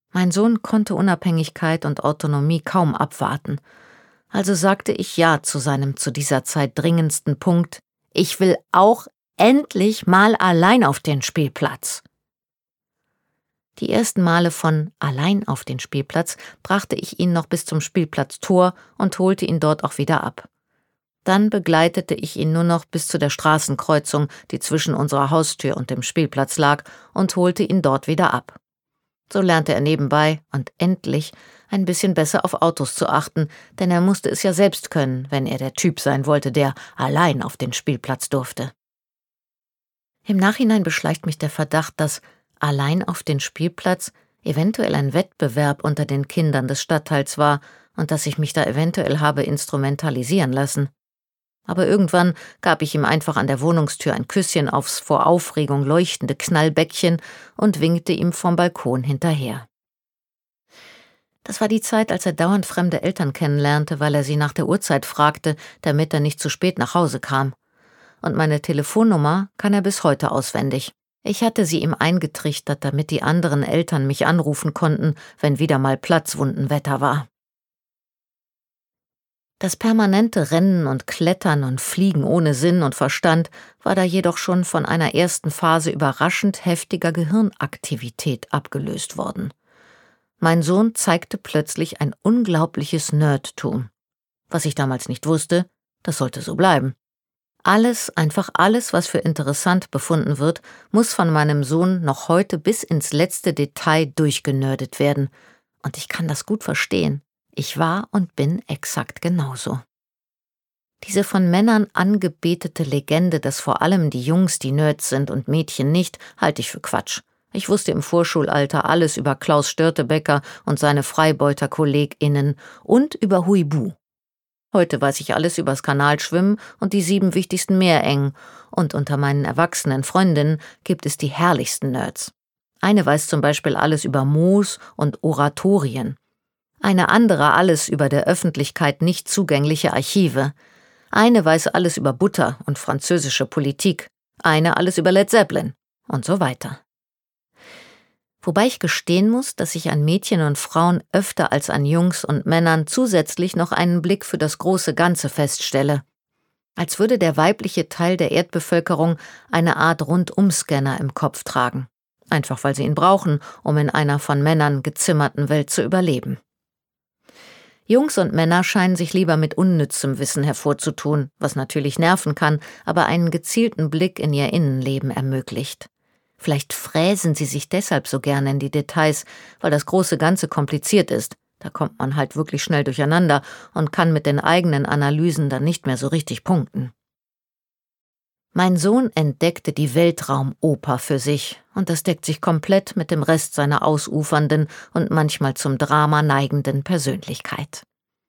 Mein Sohn konnte Unabhängigkeit und Autonomie kaum abwarten. Also sagte ich ja zu seinem zu dieser Zeit dringendsten Punkt: Ich will auch endlich mal allein auf den Spielplatz. Die ersten Male von allein auf den Spielplatz brachte ich ihn noch bis zum Spielplatztor und holte ihn dort auch wieder ab. Dann begleitete ich ihn nur noch bis zu der Straßenkreuzung, die zwischen unserer Haustür und dem Spielplatz lag, und holte ihn dort wieder ab. So lernte er nebenbei und endlich ein bisschen besser auf Autos zu achten, denn er musste es ja selbst können, wenn er der Typ sein wollte, der allein auf den Spielplatz durfte. Im Nachhinein beschleicht mich der Verdacht, dass allein auf den Spielplatz eventuell ein Wettbewerb unter den Kindern des Stadtteils war und dass ich mich da eventuell habe instrumentalisieren lassen. Aber irgendwann gab ich ihm einfach an der Wohnungstür ein Küsschen aufs vor Aufregung leuchtende Knallbäckchen und winkte ihm vom Balkon hinterher. Das war die Zeit, als er dauernd fremde Eltern kennenlernte, weil er sie nach der Uhrzeit fragte, damit er nicht zu spät nach Hause kam. Und meine Telefonnummer kann er bis heute auswendig. Ich hatte sie ihm eingetrichtert, damit die anderen Eltern mich anrufen konnten, wenn wieder mal Platzwundenwetter war. Das permanente Rennen und Klettern und Fliegen ohne Sinn und Verstand war da jedoch schon von einer ersten Phase überraschend heftiger Gehirnaktivität abgelöst worden. Mein Sohn zeigte plötzlich ein unglaubliches Nerdtum. Was ich damals nicht wusste, das sollte so bleiben. Einfach alles, was für interessant befunden wird, muss von meinem Sohn noch heute bis ins letzte Detail durchgenördet werden. Und ich kann das gut verstehen. Ich war und bin exakt genauso. Diese von Männern angebetete Legende, dass vor allem die Jungs die Nerds sind und Mädchen nicht, halte ich für Quatsch. Ich wusste im Vorschulalter alles über Klaus Störtebeker und seine FreibeuterkollegInnen und über Huibu. Heute weiß ich alles übers Kanalschwimmen und die 7 wichtigsten Meerengen, und unter meinen erwachsenen Freundinnen gibt es die herrlichsten Nerds. Eine weiß zum Beispiel alles über Moos und Oratorien. Eine andere alles über der Öffentlichkeit nicht zugängliche Archive. Eine weiß alles über Butter und französische Politik. Eine alles über Led Zeppelin und so weiter. Wobei ich gestehen muss, dass ich an Mädchen und Frauen öfter als an Jungs und Männern zusätzlich noch einen Blick für das große Ganze feststelle. Als würde der weibliche Teil der Erdbevölkerung eine Art Rundumscanner im Kopf tragen. Einfach weil sie ihn brauchen, um in einer von Männern gezimmerten Welt zu überleben. Jungs und Männer scheinen sich lieber mit unnützem Wissen hervorzutun, was natürlich nerven kann, aber einen gezielten Blick in ihr Innenleben ermöglicht. Vielleicht fräsen sie sich deshalb so gerne in die Details, weil das große Ganze kompliziert ist. Da kommt man halt wirklich schnell durcheinander und kann mit den eigenen Analysen dann nicht mehr so richtig punkten. Mein Sohn entdeckte die Weltraumoper für sich, und das deckt sich komplett mit dem Rest seiner ausufernden und manchmal zum Drama neigenden Persönlichkeit.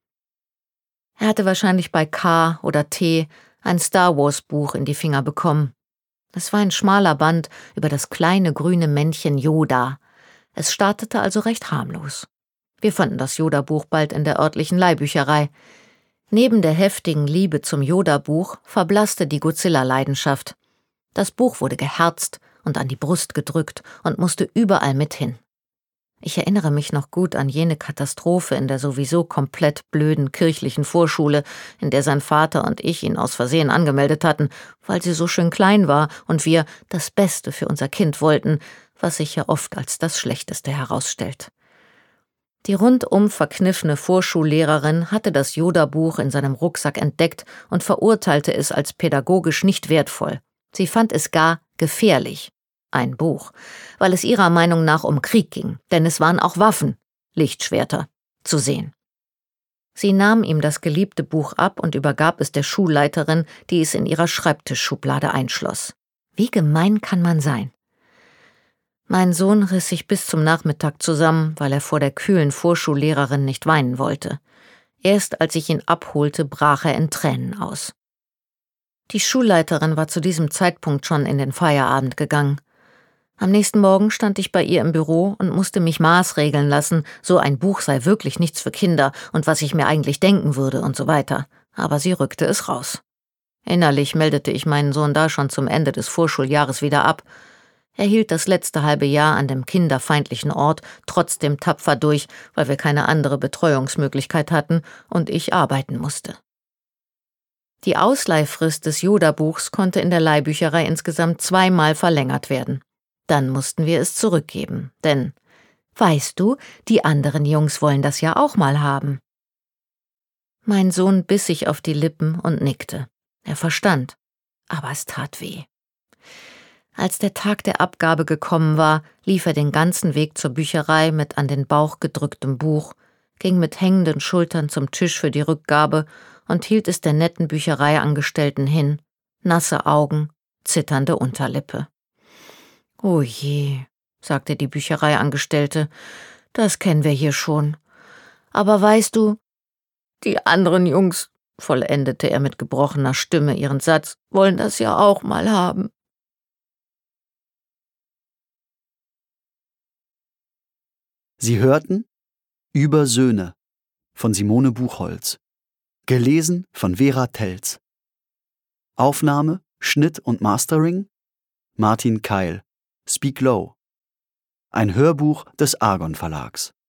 Er hatte wahrscheinlich bei K oder T ein Star-Wars-Buch in die Finger bekommen. Es war ein schmaler Band über das kleine grüne Männchen Yoda. Es startete also recht harmlos. Wir fanden das Yoda-Buch bald in der örtlichen Leihbücherei. Neben der heftigen Liebe zum Yoda-Buch verblasste die Godzilla-Leidenschaft. Das Buch wurde geherzt und an die Brust gedrückt und musste überall mit hin. Ich erinnere mich noch gut an jene Katastrophe in der sowieso komplett blöden kirchlichen Vorschule, in der sein Vater und ich ihn aus Versehen angemeldet hatten, weil sie so schön klein war und wir das Beste für unser Kind wollten, was sich ja oft als das Schlechteste herausstellt. Die rundum verkniffene Vorschullehrerin hatte das Yoda-Buch in seinem Rucksack entdeckt und verurteilte es als pädagogisch nicht wertvoll. Sie fand es gar gefährlich. Ein Buch, weil es ihrer Meinung nach um Krieg ging, denn es waren auch Waffen, Lichtschwerter, zu sehen. Sie nahm ihm das geliebte Buch ab und übergab es der Schulleiterin, die es in ihrer Schreibtischschublade einschloss. Wie gemein kann man sein? Mein Sohn riss sich bis zum Nachmittag zusammen, weil er vor der kühlen Vorschullehrerin nicht weinen wollte. Erst als ich ihn abholte, brach er in Tränen aus. Die Schulleiterin war zu diesem Zeitpunkt schon in den Feierabend gegangen. Am nächsten Morgen stand ich bei ihr im Büro und musste mich maßregeln lassen, so ein Buch sei wirklich nichts für Kinder und was ich mir eigentlich denken würde und so weiter. Aber sie rückte es raus. Innerlich meldete ich meinen Sohn da schon zum Ende des Vorschuljahres wieder ab. Er hielt das letzte halbe Jahr an dem kinderfeindlichen Ort trotzdem tapfer durch, weil wir keine andere Betreuungsmöglichkeit hatten und ich arbeiten musste. Die Ausleihfrist des Yoda-Buchs konnte in der Leihbücherei insgesamt 2-mal verlängert werden. Dann mussten wir es zurückgeben, denn, weißt du, die anderen Jungs wollen das ja auch mal haben. Mein Sohn biss sich auf die Lippen und nickte. Er verstand, aber es tat weh. Als der Tag der Abgabe gekommen war, lief er den ganzen Weg zur Bücherei mit an den Bauch gedrücktem Buch, ging mit hängenden Schultern zum Tisch für die Rückgabe und hielt es der netten Büchereiangestellten hin, nasse Augen, zitternde Unterlippe. »Oh je«, sagte die Büchereiangestellte, »das kennen wir hier schon. Aber weißt du, die anderen Jungs«, vollendete er mit gebrochener Stimme ihren Satz, »wollen das ja auch mal haben.« Sie hörten »Über Söhne« von Simone Buchholz. Gelesen von Vera Telz. Aufnahme, Schnitt und Mastering Martin Keil. Speak Low. Ein Hörbuch des Argon Verlags.